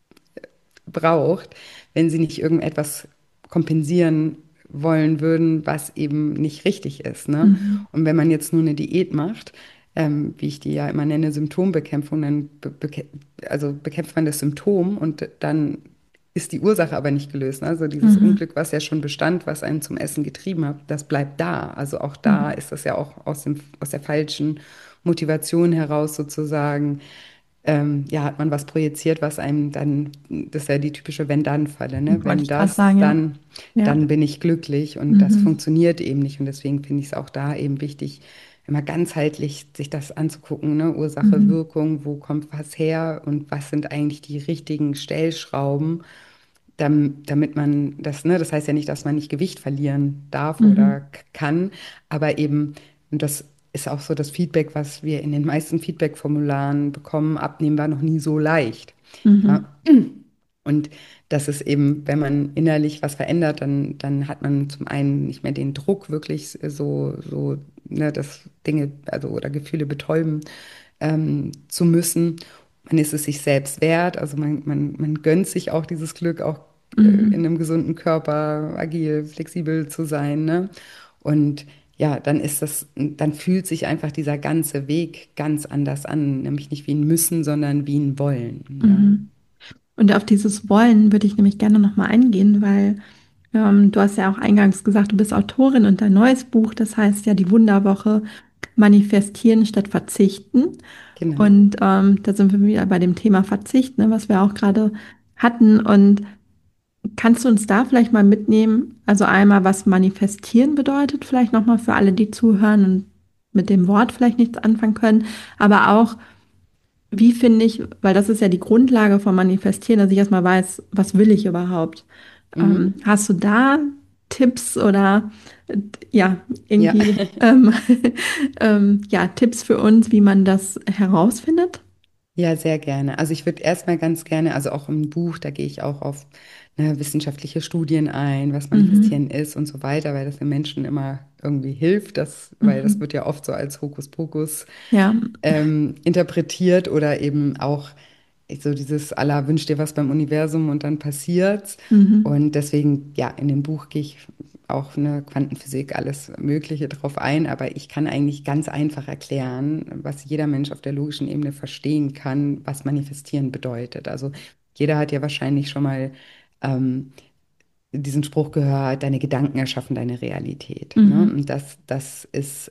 S2: braucht, wenn sie nicht irgendetwas kompensieren wollen würden, was eben nicht richtig ist. Ne?
S1: Mhm.
S2: Und wenn man jetzt nur eine Diät macht, wie ich die ja immer nenne, Symptombekämpfung, dann also bekämpft man das Symptom und dann ist die Ursache aber nicht gelöst. Ne? Also dieses
S1: Mhm.
S2: Unglück, was ja schon bestand, was einen zum Essen getrieben hat, das bleibt da. Also auch da
S1: Mhm.
S2: ist das ja auch aus der falschen Motivation heraus sozusagen ja, hat man was projiziert, was einem dann, das ist ja die typische Wenn-Dann-Falle, ne?
S1: Wollte
S2: Wenn
S1: ich gerade
S2: das,
S1: sagen, ja. Ja.
S2: dann bin ich glücklich und das
S1: Mhm.
S2: funktioniert eben nicht. Und deswegen finde ich es auch da eben wichtig, immer ganzheitlich sich das anzugucken, ne? Ursache,
S1: Mhm.
S2: Wirkung, wo kommt was her und was sind eigentlich die richtigen Stellschrauben, damit man das, ne? Das heißt ja nicht, dass man nicht Gewicht verlieren darf
S1: Mhm.
S2: oder kann, aber eben, und das ist auch so das Feedback, was wir in den meisten Feedback-Formularen bekommen, abnehmen war noch nie so leicht.
S1: Mhm.
S2: Ja. Und das ist eben, wenn man innerlich was verändert, dann hat man zum einen nicht mehr den Druck, wirklich so, ne, dass Dinge, also oder Gefühle betäuben zu müssen. Man ist es sich selbst wert, also man gönnt sich auch dieses Glück, auch in
S1: Mhm.
S2: einem gesunden Körper agil, flexibel zu sein, ne? Und ja, dann fühlt sich einfach dieser ganze Weg ganz anders an, nämlich nicht wie ein Müssen, sondern wie ein Wollen, ja.
S1: Mhm. Und auf dieses Wollen würde ich nämlich gerne nochmal eingehen, weil du hast ja auch eingangs gesagt, du bist Autorin und dein neues Buch, das heißt ja die Wunderwoche, Manifestieren statt Verzichten.
S2: Genau.
S1: Und da sind wir wieder bei dem Thema Verzicht, ne, was wir auch gerade hatten. Und kannst du uns da vielleicht mal mitnehmen? Also einmal, was manifestieren bedeutet, vielleicht nochmal für alle, die zuhören und mit dem Wort vielleicht nichts anfangen können, aber auch, wie finde ich, weil das ist ja die Grundlage vom Manifestieren, dass ich erstmal weiß, was will ich überhaupt?
S2: Mhm.
S1: Hast du da Tipps oder ja,
S2: Ja.
S1: irgendwie ja, Tipps für uns, wie man das herausfindet?
S2: Ja, sehr gerne. Also ich würde erstmal ganz gerne, also auch im Buch, da gehe ich auch auf ne, wissenschaftliche Studien ein, was
S1: Mhm.
S2: Manifestieren ist und so weiter, weil das den Menschen immer irgendwie hilft, weil das
S1: Mhm.
S2: wird ja oft so als Hokuspokus
S1: Ja.
S2: interpretiert oder eben auch so dieses Allah wünscht dir was beim Universum und dann passiert's.
S1: Mhm.
S2: Und deswegen, ja, in dem Buch gehe ich auch eine Quantenphysik, alles Mögliche drauf ein, aber ich kann eigentlich ganz einfach erklären, was jeder Mensch auf der logischen Ebene verstehen kann, was manifestieren bedeutet. Also jeder hat ja wahrscheinlich schon mal ähm, diesen Spruch gehört, deine Gedanken erschaffen deine Realität. Ne?
S1: Mhm.
S2: Und das ist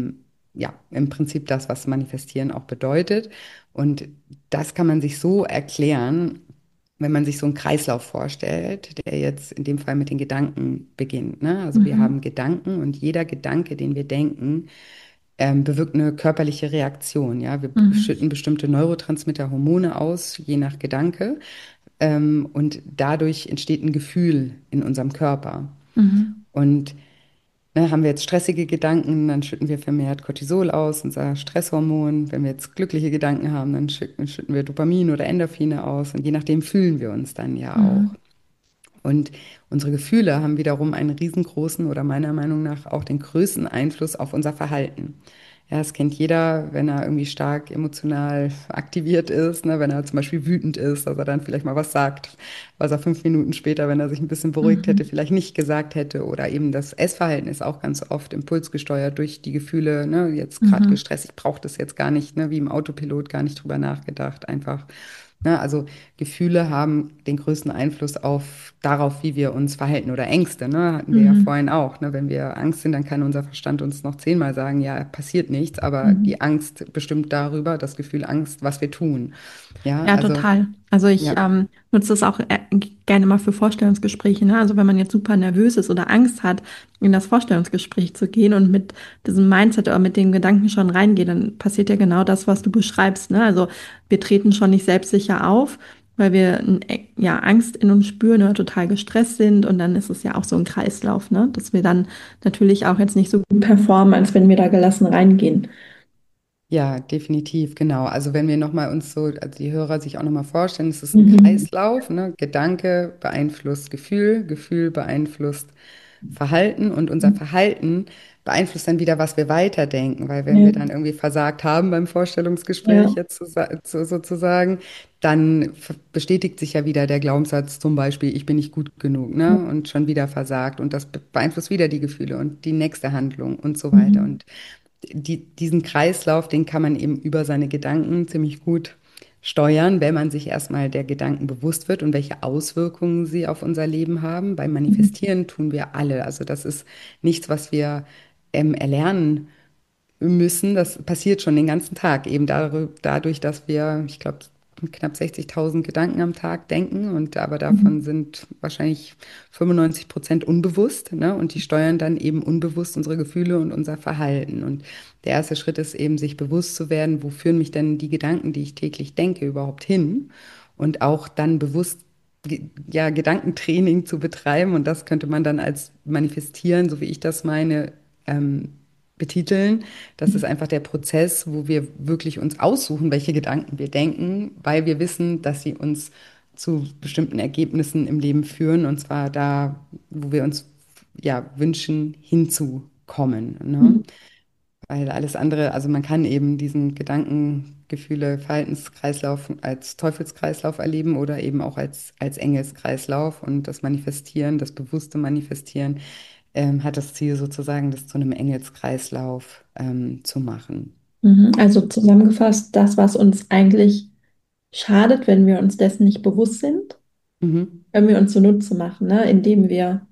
S2: ja im Prinzip das, was manifestieren auch bedeutet. Und das kann man sich so erklären, wenn man sich so einen Kreislauf vorstellt, der jetzt in dem Fall mit den Gedanken beginnt. Ne? Also wir haben
S1: Mhm.
S2: Gedanken und jeder Gedanke, den wir denken, bewirkt eine körperliche Reaktion. Ja? Wir
S1: Mhm.
S2: schütten bestimmte Neurotransmitter, Hormone aus, je nach Gedanke. Und dadurch entsteht ein Gefühl in unserem Körper.
S1: Mhm.
S2: Und ne, haben wir jetzt stressige Gedanken, dann schütten wir vermehrt Cortisol aus, unser Stresshormon. Wenn wir jetzt glückliche Gedanken haben, dann schütten wir Dopamin oder Endorphine aus. Und je nachdem fühlen wir uns dann ja auch.
S1: Mhm.
S2: Und unsere Gefühle haben wiederum einen riesengroßen oder meiner Meinung nach auch den größten Einfluss auf unser Verhalten. Ja, das kennt jeder, wenn er irgendwie stark emotional aktiviert ist, ne, wenn er zum Beispiel wütend ist, dass er dann vielleicht mal was sagt, was er 5 Minuten später, wenn er sich ein bisschen beruhigt hätte,
S1: Mhm.
S2: vielleicht nicht gesagt hätte. Oder eben das Essverhalten ist auch ganz oft impulsgesteuert durch die Gefühle, ne, jetzt gerade
S1: Mhm.
S2: gestresst, ich brauche das jetzt gar nicht, ne, wie im Autopilot, gar nicht drüber nachgedacht, einfach. Ne, also Gefühle haben den größten Einfluss darauf, wie wir uns verhalten oder Ängste, ne? Hatten wir ja
S1: Mhm.
S2: vorhin auch. Ne? Wenn wir Angst sind, dann kann unser Verstand uns noch 10-mal sagen, ja, passiert nichts, aber
S1: Mhm.
S2: die Angst bestimmt darüber, das Gefühl Angst, was wir tun. Ja,
S1: Ja,
S2: also,
S1: total. Also ich
S2: ja.
S1: nutze das auch gerne mal für Vorstellungsgespräche. Ne? Also wenn man jetzt super nervös ist oder Angst hat, in das Vorstellungsgespräch zu gehen und mit diesem Mindset oder mit den Gedanken schon reingeht, dann passiert ja genau das, was du beschreibst. Ne? Also wir treten schon nicht selbstsicher auf, weil wir ja, Angst in uns spüren oder total gestresst sind. Und dann ist es ja auch so ein Kreislauf, ne? Dass wir dann natürlich auch jetzt nicht so gut performen, als wenn wir da gelassen reingehen.
S2: Ja, definitiv, genau. Also wenn wir nochmal uns so, also die Hörer sich auch nochmal vorstellen, es ist ein
S1: Mhm.
S2: Kreislauf, ne? Gedanke beeinflusst Gefühl, Gefühl beeinflusst Verhalten und unser Verhalten beeinflusst dann wieder, was wir weiterdenken, weil wenn
S1: Ja,
S2: wir dann irgendwie versagt haben beim Vorstellungsgespräch
S1: ja.
S2: jetzt sozusagen, dann bestätigt sich ja wieder der Glaubenssatz zum Beispiel, ich bin nicht gut genug, ne? Und schon wieder versagt und das beeinflusst wieder die Gefühle und die nächste Handlung und so weiter.
S1: Mhm.
S2: Und diesen Kreislauf, den kann man eben über seine Gedanken ziemlich gut steuern, wenn man sich erstmal der Gedanken bewusst wird und welche Auswirkungen sie auf unser Leben haben. Beim
S1: Mhm.
S2: Manifestieren tun wir alle. Also das ist nichts, was wir erlernen müssen. Das passiert schon den ganzen Tag, eben dadurch, dass wir, ich glaube, knapp 60.000 Gedanken am Tag denken und aber davon
S1: Mhm.
S2: sind wahrscheinlich 95% unbewusst, ne? Und die steuern dann eben unbewusst unsere Gefühle und unser Verhalten. Und der erste Schritt ist eben, sich bewusst zu werden, wo führen mich denn die Gedanken, die ich täglich denke, überhaupt hin? Und auch dann bewusst ja, Gedankentraining zu betreiben. Und das könnte man dann als manifestieren, so wie ich das meine, ähm, betiteln. Das ist einfach der Prozess, wo wir wirklich uns aussuchen, welche Gedanken wir denken, weil wir wissen, dass sie uns zu bestimmten Ergebnissen im Leben führen, und zwar da, wo wir uns ja wünschen, hinzukommen. Ne?
S1: Mhm.
S2: Weil alles andere, also man kann eben diesen Gedanken, Gefühle, Verhaltenskreislauf als Teufelskreislauf erleben oder eben auch als Engelskreislauf, und das Manifestieren, das bewusste Manifestieren, hat das Ziel sozusagen, das zu einem Engelskreislauf zu machen.
S1: Mhm. Also zusammengefasst, das, was uns eigentlich schadet, wenn wir uns dessen nicht bewusst sind,
S2: Mhm.
S1: können wir uns zunutze machen, ne? Indem wir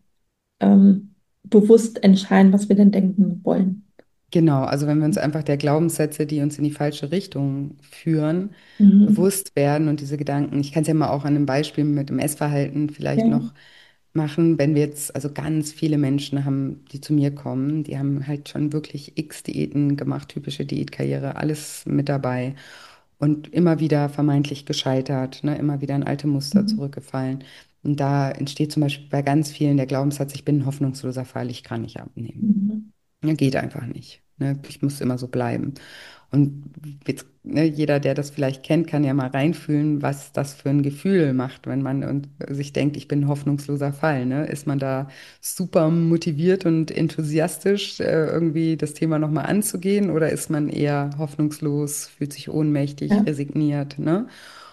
S1: bewusst entscheiden, was wir denn denken wollen.
S2: Genau, also wenn wir uns einfach der Glaubenssätze, die uns in die falsche Richtung führen,
S1: Mhm.
S2: bewusst werden und diese Gedanken, ich kann es ja mal auch an einem Beispiel mit dem Essverhalten
S1: Ja.
S2: vielleicht noch machen, wenn wir jetzt, also ganz viele Menschen haben, die zu mir kommen, die haben halt schon wirklich x Diäten gemacht, typische Diätkarriere, alles mit dabei und immer wieder vermeintlich gescheitert, ne, immer wieder in alte Muster
S1: Mhm.
S2: zurückgefallen. Und da entsteht zum Beispiel bei ganz vielen der Glaubenssatz, ich bin ein hoffnungsloser Fall, ich kann nicht abnehmen.
S1: Mhm.
S2: Ja, geht einfach nicht. Ne? Ich muss immer so bleiben. Und jetzt, ne, jeder, der das vielleicht kennt, kann ja mal reinfühlen, was das für ein Gefühl macht, wenn man sich denkt, ich bin ein hoffnungsloser Fall. Ne? Ist man da super motiviert und enthusiastisch, irgendwie das Thema nochmal anzugehen, oder ist man eher hoffnungslos, fühlt sich ohnmächtig,
S1: Ja.
S2: resigniert? Ne?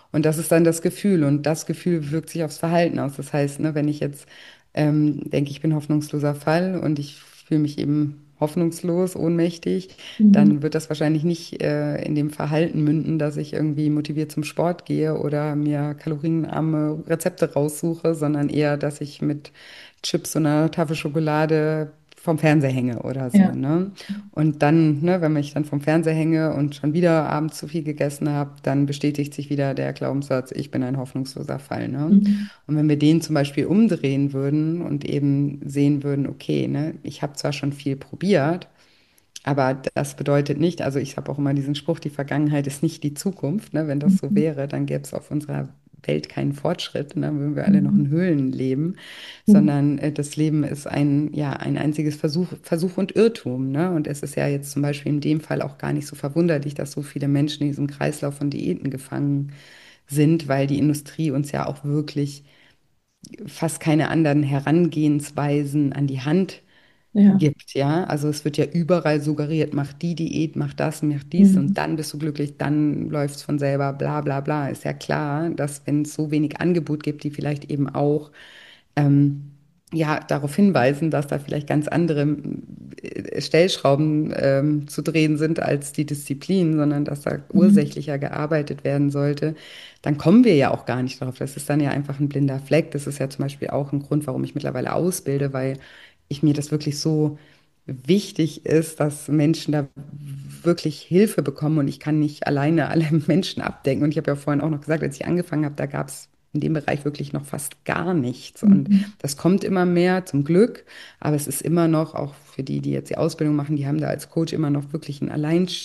S2: Und das ist dann das Gefühl und das Gefühl wirkt sich aufs Verhalten aus. Das heißt, ne, wenn ich jetzt denke, ich bin hoffnungsloser Fall und ich fühle mich eben hoffnungslos, ohnmächtig,
S1: Mhm.
S2: dann wird das wahrscheinlich nicht in dem Verhalten münden, dass ich irgendwie motiviert zum Sport gehe oder mir kalorienarme Rezepte raussuche, sondern eher, dass ich mit Chips und einer Tafel Schokolade vom Fernseher hänge oder so,
S1: Ja.
S2: ne? Und dann, ne, wenn ich dann vom Fernseher hänge und schon wieder abends zu viel gegessen habe, dann bestätigt sich wieder der Glaubenssatz, ich bin ein hoffnungsloser Fall, ne?
S1: Mhm.
S2: Und wenn wir den zum Beispiel umdrehen würden und eben sehen würden, okay, ne, ich habe zwar schon viel probiert, aber das bedeutet nicht, also ich habe auch immer diesen Spruch, die Vergangenheit ist nicht die Zukunft. Ne? Wenn das so
S1: Mhm.
S2: wäre, dann gäbe es auf unserer Welt keinen Fortschritt, ne? Dann würden wir alle noch in
S1: Mhm.
S2: Höhlen leben,
S1: Mhm.
S2: sondern das Leben ist ein, ja, ein einziges Versuch und Irrtum. Ne? Und es ist ja jetzt zum Beispiel in dem Fall auch gar nicht so verwunderlich, dass so viele Menschen in diesem Kreislauf von Diäten gefangen sind, weil die Industrie uns ja auch wirklich fast keine anderen Herangehensweisen an die Hand
S1: Ja.
S2: gibt, ja. Also es wird ja überall suggeriert, mach die Diät, mach das, mach dies
S1: Mhm.
S2: und dann bist du glücklich, dann läuft es von selber, bla bla bla. Ist ja klar, dass wenn es so wenig Angebot gibt, die vielleicht eben auch ähm, ja, darauf hinweisen, dass da vielleicht ganz andere Stellschrauben zu drehen sind als die Disziplin, sondern dass da
S1: Mhm.
S2: ursächlicher gearbeitet werden sollte, dann kommen wir ja auch gar nicht darauf. Das ist dann ja einfach ein blinder Fleck. Das ist ja zum Beispiel auch ein Grund, warum ich mittlerweile ausbilde, weil ich mir das wirklich so wichtig ist, dass Menschen da wirklich Hilfe bekommen und ich kann nicht alleine alle Menschen abdecken. Und ich habe ja vorhin auch noch gesagt, als ich angefangen habe, da gab es in dem Bereich wirklich noch fast gar nichts. Und
S1: Mhm.
S2: das kommt immer mehr, zum Glück. Aber es ist immer noch, auch für die, die jetzt die Ausbildung machen, die haben da als Coach immer noch wirklich ein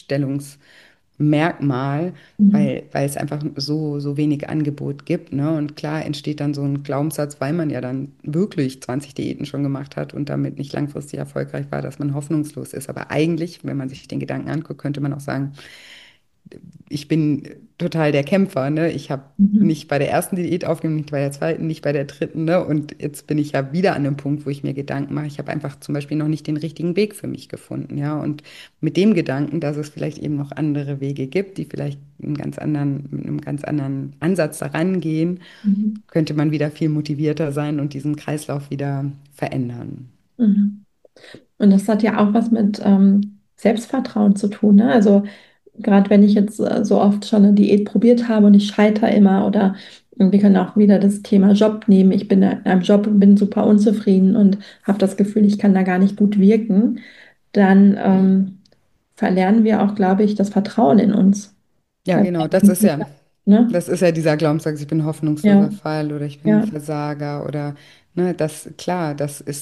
S2: Alleinstellungsmerkmal,
S1: Mhm.
S2: weil es einfach so wenig Angebot gibt. Ne? Und klar entsteht dann so ein Glaubenssatz, weil man ja dann wirklich 20 Diäten schon gemacht hat und damit nicht langfristig erfolgreich war, dass man hoffnungslos ist. Aber eigentlich, wenn man sich den Gedanken anguckt, könnte man auch sagen, ich bin total der Kämpfer, ne? Ich habe
S1: Mhm.
S2: nicht bei der ersten Diät aufgegeben, nicht bei der zweiten, nicht bei der dritten, ne? Und jetzt bin ich ja wieder an einem Punkt, wo ich mir Gedanken mache. Ich habe einfach zum Beispiel noch nicht den richtigen Weg für mich gefunden, ja? Und mit dem Gedanken, dass es vielleicht eben noch andere Wege gibt, die vielleicht mit einem ganz anderen Ansatz daran gehen,
S1: Mhm.
S2: könnte man wieder viel motivierter sein und diesen Kreislauf wieder verändern.
S1: Mhm. Und das hat ja auch was mit Selbstvertrauen zu tun, ne? Also gerade wenn ich jetzt so oft schon eine Diät probiert habe und ich scheitere immer oder wir können auch wieder das Thema Job nehmen. Ich bin in einem Job und bin super unzufrieden und habe das Gefühl, ich kann da gar nicht gut wirken, dann verlernen wir auch, glaube ich, das Vertrauen in uns.
S2: Ja,
S1: Weil
S2: genau,
S1: wir denken, ne?
S2: das ist ja dieser Glaubenssatz, ich bin ein hoffnungsloser
S1: Ja,
S2: Fall oder ich bin ein
S1: ja.
S2: Versager oder, ne, das, klar,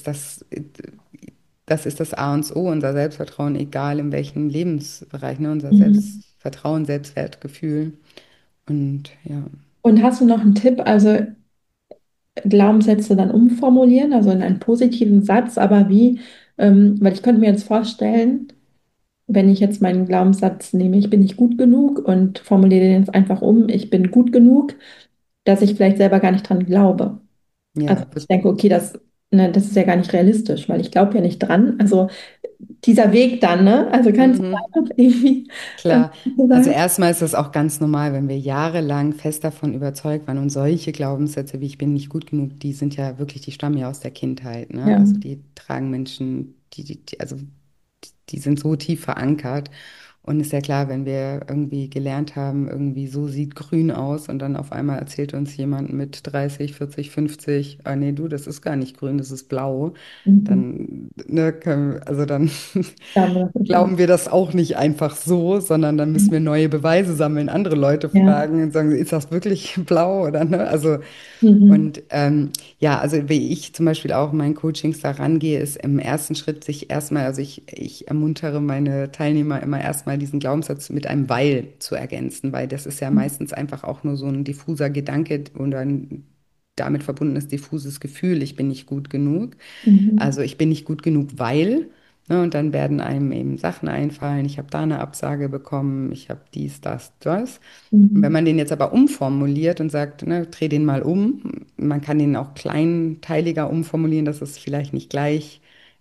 S2: das ist das A und O, unser Selbstvertrauen, egal in welchem Lebensbereich, ne, unser
S1: Mhm.
S2: Selbstvertrauen, Selbstwertgefühl und ja.
S1: Und hast du noch einen Tipp? Also Glaubenssätze dann umformulieren, also in einen positiven Satz, aber wie? Weil ich könnte mir jetzt vorstellen, wenn ich jetzt meinen Glaubenssatz nehme, ich bin nicht gut genug und formuliere den jetzt einfach um, ich bin gut genug, dass ich vielleicht selber gar nicht dran glaube. Also
S2: Ja,
S1: ich denke, okay, das ist ja gar nicht realistisch, weil ich glaube ja nicht dran. Also dieser Weg dann, ne? Also kannst du
S2: mhm.
S1: da noch irgendwie
S2: Klar,
S1: so
S2: also
S1: sagen?
S2: erstmal ist das auch ganz normal, wenn wir jahrelang fest davon überzeugt waren und solche Glaubenssätze wie ich bin nicht gut genug, die sind ja wirklich, die stammen ja aus der Kindheit, ne?
S1: Ja.
S2: Also die tragen Menschen, also die sind so tief verankert. Und ist ja klar, wenn wir irgendwie gelernt haben, irgendwie so sieht grün aus und dann auf einmal erzählt uns jemand mit 30, 40, 50, ah nee, du, das ist gar nicht grün, das ist blau,
S1: Mhm.
S2: dann, ne, also dann
S1: Ja, aber das ist
S2: glauben wir das auch nicht einfach so, sondern dann müssen wir neue Beweise sammeln, andere Leute
S1: ja.
S2: fragen und sagen, ist das wirklich blau oder ne? Also
S1: Mhm.
S2: und ja, also wie ich zum Beispiel auch in meinen Coachings da rangehe, ist im ersten Schritt sich erstmal, also ich ermuntere meine Teilnehmer immer erstmal diesen Glaubenssatz mit einem Weil zu ergänzen, weil das ist ja meistens einfach auch nur so ein diffuser Gedanke oder ein damit verbundenes diffuses Gefühl, ich bin nicht gut genug.
S1: Mhm.
S2: Also ich bin nicht gut genug, weil, ne, und dann werden einem eben Sachen einfallen, ich habe da eine Absage bekommen, ich habe dies, das, das. Und wenn
S1: Mhm.
S2: man den jetzt aber umformuliert und sagt, ne, dreh den mal um, man kann den auch kleinteiliger umformulieren, dass es vielleicht nicht gleich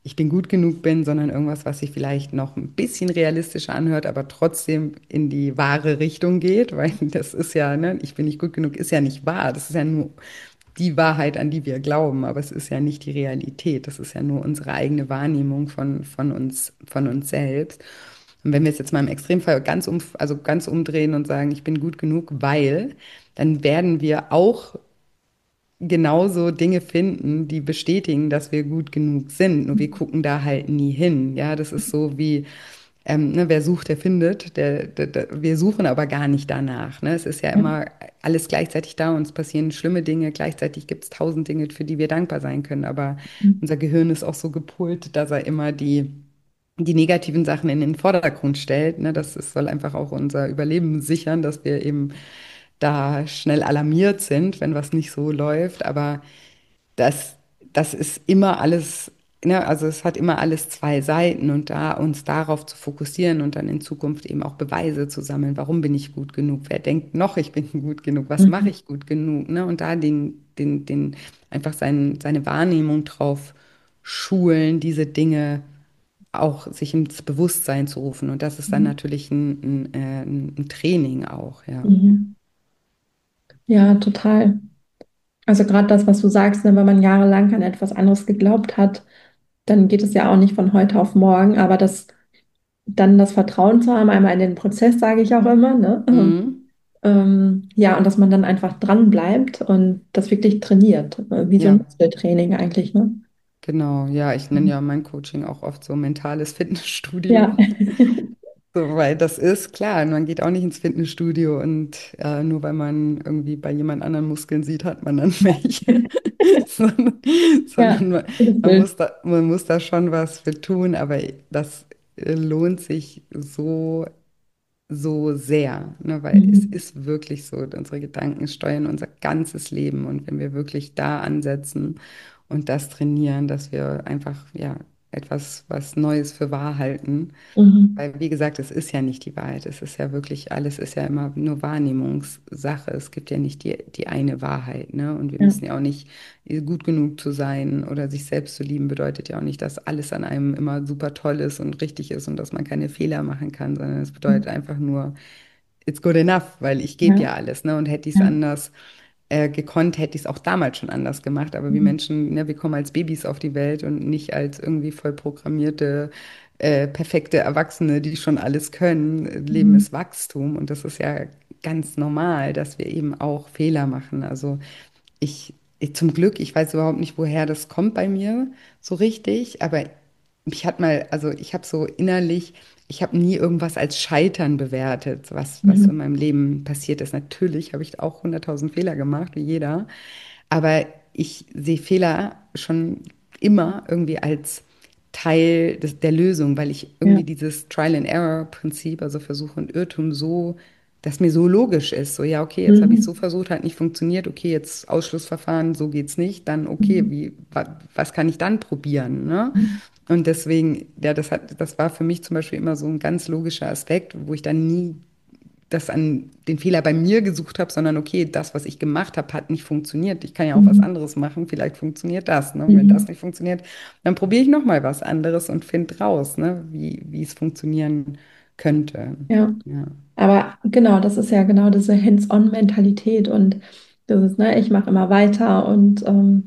S2: ich bin gut genug bin, sondern irgendwas, was sich vielleicht noch ein bisschen realistischer anhört, aber trotzdem in die wahre Richtung geht, weil das ist ja, ne, ich bin nicht gut genug, ist ja nicht wahr. Das ist ja nur die Wahrheit, an die wir glauben, aber es ist ja nicht die Realität. Das ist ja nur unsere eigene Wahrnehmung von uns selbst. Und wenn wir es jetzt mal im Extremfall also ganz umdrehen und sagen, ich bin gut genug, weil, dann werden wir auch genauso Dinge finden, die bestätigen, dass wir gut genug sind. Nur wir gucken da halt nie hin. Ja, das ist so wie, ne, wer sucht, der findet. Wir suchen aber gar nicht danach. Ne? Es ist ja
S1: Ja.
S2: immer alles gleichzeitig da, uns passieren schlimme Dinge. Gleichzeitig gibt es tausend Dinge, für die wir dankbar sein können. Aber unser Gehirn ist auch so gepolt, dass er immer die negativen Sachen in den Vordergrund stellt. Ne? Soll einfach auch unser Überleben sichern, dass wir eben da schnell alarmiert sind, wenn was nicht so läuft. Aber das, das ist immer alles, ne, also es hat immer alles zwei Seiten und da uns darauf zu fokussieren und dann in Zukunft eben auch Beweise zu sammeln, warum bin ich gut genug? Wer denkt noch, ich bin gut genug? Was mache
S1: Mhm.
S2: ich gut genug? Ne? Und da einfach seine Wahrnehmung drauf schulen, diese Dinge auch sich ins Bewusstsein zu rufen. Und das ist dann
S1: Mhm.
S2: natürlich ein Training auch, ja.
S1: Mhm. Ja, total. Also gerade das, was du sagst, ne, wenn man jahrelang an etwas anderes geglaubt hat, dann geht es ja auch nicht von heute auf morgen, aber dann das Vertrauen zu haben, einmal in den Prozess, sage ich auch immer, ne?
S2: Mhm.
S1: Ja, und dass man dann einfach dran bleibt und das wirklich trainiert, wie so ein
S2: Ja.
S1: Muskeltraining eigentlich, ne?
S2: Genau, ja, ich nenne ja mein Coaching auch oft so mentales Fitnessstudio.
S1: Ja.
S2: So, weil das ist klar, man geht auch nicht ins Fitnessstudio und nur weil man irgendwie bei jemand anderen Muskeln sieht, hat man dann welche. Sondern,
S1: Ja,
S2: sondern
S1: gutes Bild.
S2: man muss da schon was für tun, aber das lohnt sich so sehr, ne? Weil es
S1: Mhm.
S2: ist wirklich so, unsere Gedanken steuern unser ganzes Leben und wenn wir wirklich da ansetzen und das trainieren, dass wir einfach, ja, etwas, was Neues für wahr halten,
S1: Mhm.
S2: weil, wie gesagt, es ist ja nicht die Wahrheit. Es ist ja wirklich, alles ist ja immer nur Wahrnehmungssache. Es gibt ja nicht die eine Wahrheit, ne? Und wir
S1: Ja.
S2: müssen ja auch nicht gut genug zu sein oder sich selbst zu lieben, bedeutet ja auch nicht, dass alles an einem immer super toll ist und richtig ist und dass man keine Fehler machen kann, sondern es bedeutet einfach nur, it's good enough, weil ich gebe
S1: Ja.
S2: ja alles, ne? Und hätte ich es
S1: Ja.
S2: anders gekonnt, hätte ich es auch damals schon anders gemacht. Aber wir
S1: Mhm.
S2: Menschen, ne, wir kommen als Babys auf die Welt und nicht als irgendwie voll programmierte, perfekte Erwachsene, die schon alles können. Leben
S1: Mhm.
S2: ist Wachstum und das ist ja ganz normal, dass wir eben auch Fehler machen. Also zum Glück, ich weiß überhaupt nicht, woher das kommt bei mir so richtig, aber also ich habe so innerlich, ich habe nie irgendwas als Scheitern bewertet, was
S1: Mhm.
S2: in meinem Leben passiert ist. Natürlich habe ich auch 100.000 Fehler gemacht, wie jeder, aber ich sehe Fehler schon immer irgendwie als Teil der Lösung, weil ich
S1: Ja.
S2: irgendwie dieses Trial-and-Error-Prinzip, also Versuch und Irrtum, das mir so logisch ist. So, ja, okay, jetzt habe ich es so
S1: Mhm.
S2: versucht, hat nicht funktioniert, okay, jetzt Ausschlussverfahren, so geht's nicht, dann okay,
S1: Mhm.
S2: was kann ich dann probieren, ne? Und deswegen, ja, das war für mich zum Beispiel immer so ein ganz logischer Aspekt, wo ich dann nie den Fehler bei mir gesucht habe, sondern okay, das, was ich gemacht habe, hat nicht funktioniert. Ich kann ja auch was
S1: Mhm.
S2: anderes machen, vielleicht funktioniert das. Ne? Und wenn das
S1: Mhm.
S2: nicht funktioniert, dann probiere ich noch mal was anderes und finde raus, ne? Wie es funktionieren könnte.
S1: Ja.
S2: Ja,
S1: Aber genau, das ist ja genau diese Hands-on-Mentalität und das ist, ne, ich mache immer weiter und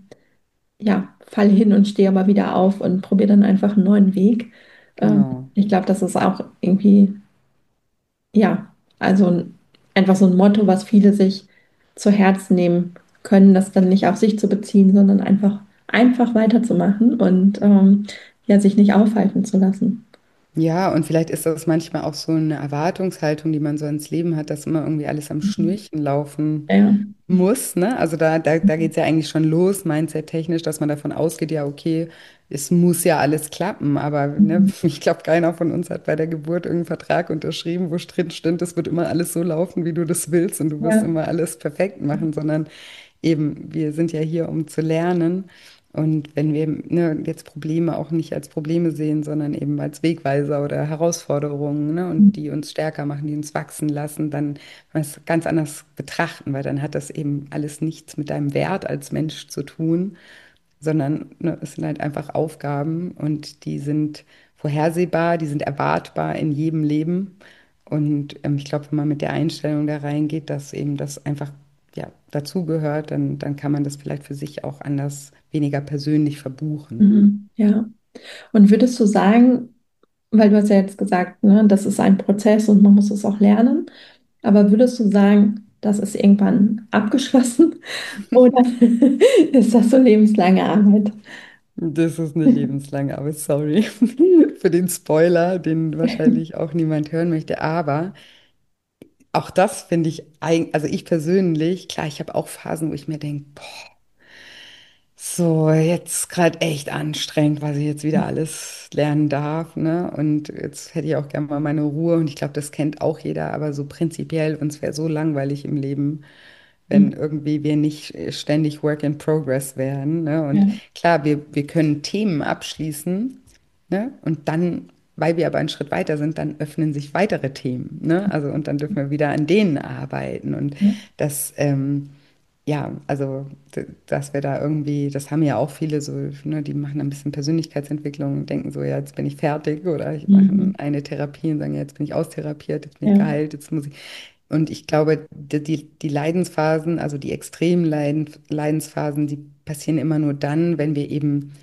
S1: ja, falle hin und stehe aber wieder auf und probiere dann einfach einen neuen Weg.
S2: genau.
S1: Ich glaube, das ist auch irgendwie, ja, also einfach so ein Motto, was viele sich zu Herzen nehmen können, das dann nicht auf sich zu beziehen, sondern einfach weiterzumachen und ja, sich nicht aufhalten zu lassen.
S2: Ja, und vielleicht ist das manchmal auch so eine Erwartungshaltung, die man so ins Leben hat, dass immer irgendwie alles am
S1: Mhm.
S2: Schnürchen laufen
S1: Ja.
S2: muss, ne? Also da geht es ja eigentlich schon los, mindset-technisch, dass man davon ausgeht, ja, okay, es muss ja alles klappen, aber ne,
S1: Mhm.
S2: ich glaube, keiner von uns hat bei der Geburt irgendeinen Vertrag unterschrieben, wo drin stand, es wird immer alles so laufen, wie du das willst und du wirst
S1: Ja.
S2: immer alles perfekt machen, sondern eben, wir sind ja hier, um zu lernen. Und wenn wir ne, jetzt Probleme auch nicht als Probleme sehen, sondern eben als Wegweiser oder Herausforderungen, ne, und die uns stärker machen, die uns wachsen lassen, dann kann man es ganz anders betrachten, weil dann hat das eben alles nichts mit deinem Wert als Mensch zu tun, sondern ne, es sind halt einfach Aufgaben und die sind vorhersehbar, die sind erwartbar in jedem Leben. Und ich glaube, wenn man mit der Einstellung da reingeht, dass eben das einfach ja, dazugehört, dann kann man das vielleicht für sich auch anders, weniger persönlich verbuchen.
S1: Mhm. Ja. Und würdest du sagen, weil du hast ja jetzt gesagt, ne, das ist ein Prozess und man muss es auch lernen, aber würdest du sagen, das ist irgendwann abgeschlossen oder ist das so lebenslange Arbeit?
S2: Das ist eine lebenslange Arbeit, sorry für den Spoiler, den wahrscheinlich auch niemand hören möchte. Aber auch das finde ich, also ich persönlich, klar, ich habe auch Phasen, wo ich mir denke, so, jetzt gerade echt anstrengend, was ich jetzt wieder alles lernen darf, ne? Und jetzt hätte ich auch gerne mal meine Ruhe und ich glaube, das kennt auch jeder, aber so prinzipiell, uns wäre so langweilig im Leben, wenn
S1: Mhm.
S2: irgendwie wir nicht ständig Work in Progress wären, ne? Und
S1: Ja.
S2: klar, wir können Themen abschließen, ne? Und dann, weil wir aber einen Schritt weiter sind, dann öffnen sich weitere Themen, ne? Also und dann dürfen wir wieder an denen arbeiten und
S1: Ja.
S2: das, ja, also, dass wir da irgendwie, das haben ja auch viele so, ne, die machen ein bisschen Persönlichkeitsentwicklung und denken so, ja, jetzt bin ich fertig oder ich mache
S1: Mhm.
S2: eine Therapie und sagen, ja, jetzt bin ich austherapiert, jetzt bin ich
S1: Ja.
S2: geheilt, jetzt muss ich. Und ich glaube, die Leidensphasen, also die extremen Leidensphasen, die passieren immer nur dann, wenn wir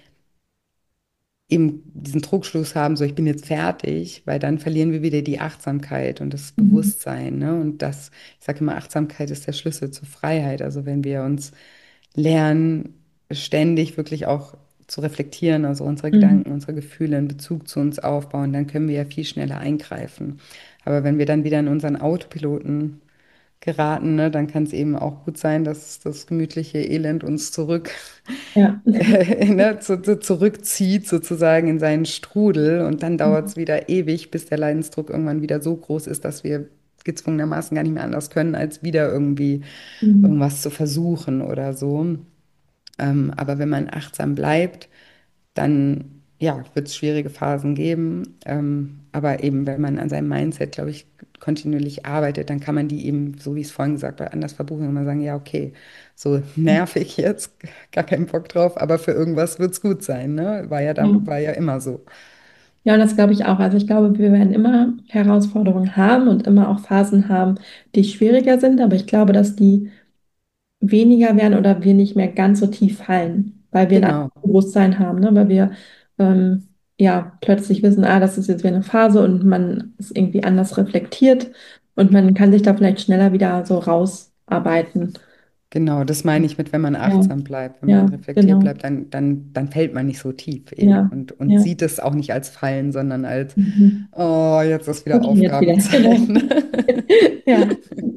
S2: eben diesen Trugschluss haben, so ich bin jetzt fertig, weil dann verlieren wir wieder die Achtsamkeit und das
S1: Mhm.
S2: Bewusstsein, ne? Und das, ich sage immer, Achtsamkeit ist der Schlüssel zur Freiheit. Also wenn wir uns lernen, ständig wirklich auch zu reflektieren, also unsere
S1: Mhm.
S2: Gedanken, unsere Gefühle in Bezug zu uns aufbauen, dann können wir ja viel schneller eingreifen. Aber wenn wir dann wieder in unseren Autopiloten geraten, ne, dann kann es eben auch gut sein, dass das gemütliche Elend uns
S1: Ja.
S2: ne, zurückzieht sozusagen in seinen Strudel und dann dauert
S1: Mhm.
S2: es wieder ewig, bis der Leidensdruck irgendwann wieder so groß ist, dass wir gezwungenermaßen gar nicht mehr anders können, als wieder irgendwie
S1: Mhm.
S2: irgendwas zu versuchen oder so. Aber wenn man achtsam bleibt, dann ja, wird es schwierige Phasen geben. Aber eben, wenn man an seinem Mindset, glaube ich, kontinuierlich arbeitet, dann kann man die eben, so wie ich es vorhin gesagt habe, anders verbuchen und mal sagen, ja, okay, so nervig jetzt, gar keinen Bock drauf, aber für irgendwas wird es gut sein, ne?
S1: Ja.
S2: War ja immer so.
S1: Ja, und das glaube ich auch. Also ich glaube, wir werden immer Herausforderungen haben und immer auch Phasen haben, die schwieriger sind, aber ich glaube, dass die weniger werden oder wir nicht mehr ganz so tief fallen, weil wir ein anderes
S2: Genau,
S1: Bewusstsein haben, ne? Weil wir ähm, ja plötzlich wissen, ah, das ist jetzt wieder eine Phase und man ist irgendwie anders reflektiert und man kann sich da vielleicht schneller wieder so rausarbeiten.
S2: genau, das meine ich mit, wenn man
S1: Ja,
S2: achtsam bleibt, wenn man
S1: ja,
S2: reflektiert
S1: genau.
S2: bleibt, dann fällt man nicht so tief eben
S1: Ja,
S2: und
S1: ja.
S2: sieht es auch nicht als Fallen, sondern als,
S1: Mhm.
S2: oh, jetzt ist wieder
S1: Okay, jetzt wieder,
S2: Aufgabenzeit.
S1: genau. Ja.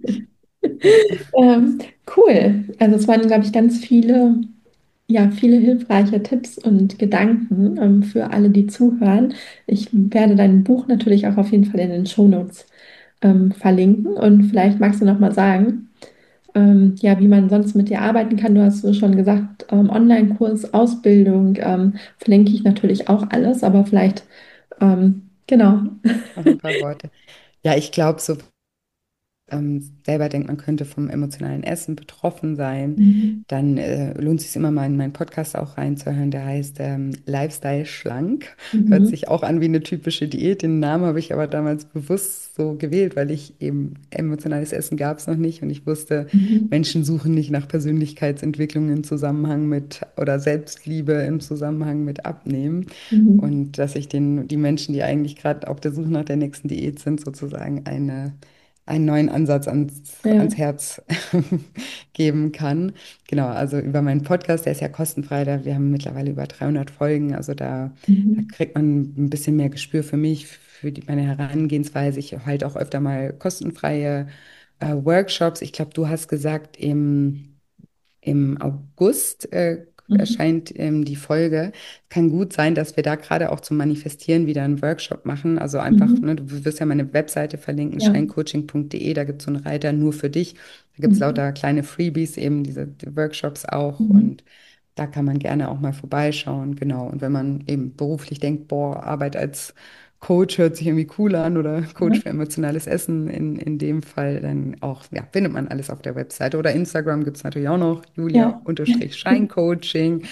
S1: Ähm, cool. Also es waren, glaube ich, ganz viele, ja, viele hilfreiche Tipps und Gedanken für alle, die zuhören. Ich werde dein Buch natürlich auch auf jeden Fall in den Shownotes verlinken und vielleicht magst du noch mal sagen, ja, wie man sonst mit dir arbeiten kann. Du hast so schon gesagt, Online-Kurs, Ausbildung, verlinke ich natürlich auch alles, aber vielleicht, genau.
S2: Noch ein paar Worte. Ja, ich glaube, so selber denkt, man könnte vom emotionalen Essen betroffen sein,
S1: Mhm.
S2: dann lohnt es sich immer mal in meinen Podcast auch reinzuhören. Der heißt Lifestyle schlank. Hört
S1: Mhm.
S2: sich auch an wie eine typische Diät. Den Namen habe ich aber damals bewusst so gewählt, weil ich eben emotionales Essen gab es noch nicht und ich wusste,
S1: Mhm.
S2: Menschen suchen nicht nach Persönlichkeitsentwicklung im Zusammenhang mit oder Selbstliebe im Zusammenhang mit Abnehmen.
S1: Mhm.
S2: Und dass ich die Menschen, die eigentlich gerade auf der Suche nach der nächsten Diät sind, sozusagen einen neuen Ansatz ans
S1: Ja.
S2: Herz geben kann. Genau, also über meinen Podcast, der ist ja kostenfrei, wir haben mittlerweile über 300 Folgen, also da
S1: Mhm.
S2: kriegt man ein bisschen mehr Gespür für mich, für meine Herangehensweise. Ich halte auch öfter mal kostenfreie Workshops. Ich glaube, du hast gesagt, im August
S1: Mhm.
S2: erscheint die Folge. Kann gut sein, dass wir da gerade auch zum Manifestieren wieder einen Workshop machen. Also einfach,
S1: Mhm.
S2: ne, du wirst ja meine Webseite verlinken,
S1: Ja.
S2: shinecoaching.de, da gibt es so einen Reiter nur für dich. Da gibt es
S1: Mhm.
S2: lauter kleine Freebies, eben die Workshops auch.
S1: Mhm.
S2: Und da kann man gerne auch mal vorbeischauen. Genau. Und wenn man eben beruflich denkt, boah, Arbeit als Coach hört sich irgendwie cool an oder
S1: Ja.
S2: Coach für emotionales Essen in dem Fall, dann auch, ja, findet man alles auf der Webseite. Oder Instagram gibt es natürlich auch noch,
S1: Ja.
S2: Julia-Scheincoaching,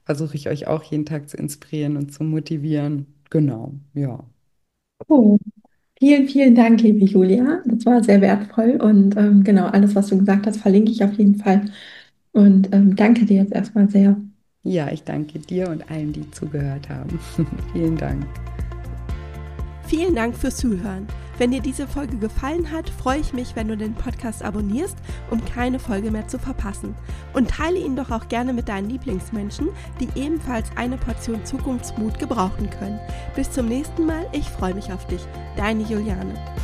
S2: versuche ich euch auch jeden Tag zu inspirieren und zu motivieren. Genau, ja.
S1: Oh, vielen, vielen Dank, liebe Julia. Das war sehr wertvoll und genau, alles, was du gesagt hast, verlinke ich auf jeden Fall. Und danke dir jetzt erstmal sehr.
S2: Ja, ich danke dir und allen, die zugehört haben. Vielen Dank.
S1: Vielen Dank fürs Zuhören. Wenn dir diese Folge gefallen hat, freue ich mich, wenn du den Podcast abonnierst, um keine Folge mehr zu verpassen. Und teile ihn doch auch gerne mit deinen Lieblingsmenschen, die ebenfalls eine Portion Zukunftsmut gebrauchen können. Bis zum nächsten Mal, ich freue mich auf dich. Deine Juliane.